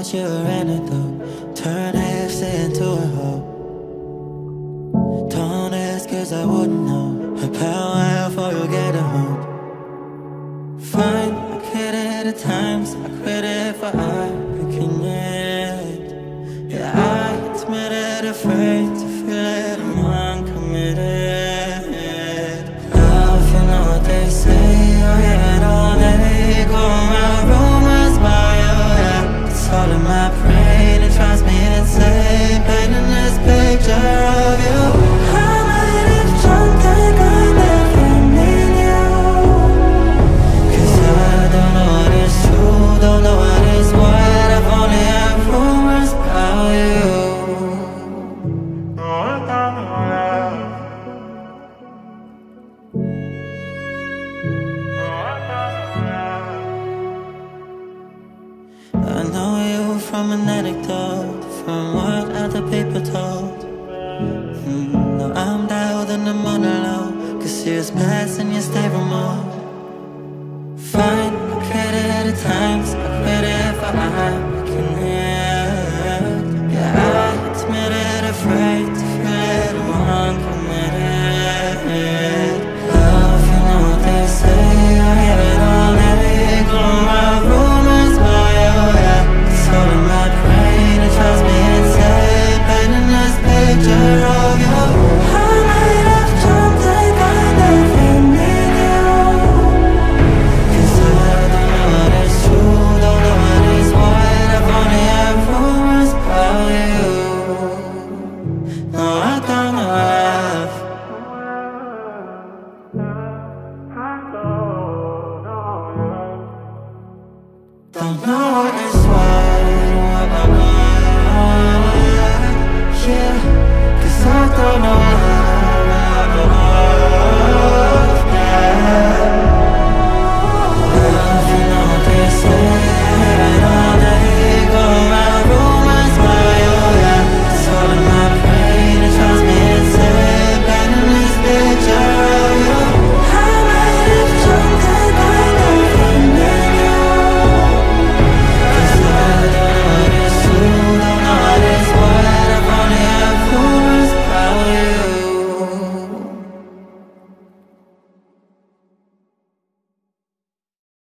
that you're an antidote. Turn halves into a hoe. Don't ask cause I wouldn't know. A power before you get a hold. Fine, I quit it at times. I quit it for I can connect. Yeah, I admitted afraid to feel it, I'm uncommitted. Love, you know what they say. Oh yeah, all day go around rumors about you. Yeah, it's all in my brain. It drives me insane, painting this picture of you. I might have drunk think I never need you. Cause I don't know what is true, don't know what is what. I've only heard rumors about you. I know you from an anecdote, from what other people told. No, I'm dialed in the monologue, cause years pass and you stay remote. Fine, I quit it at times, I quit it for I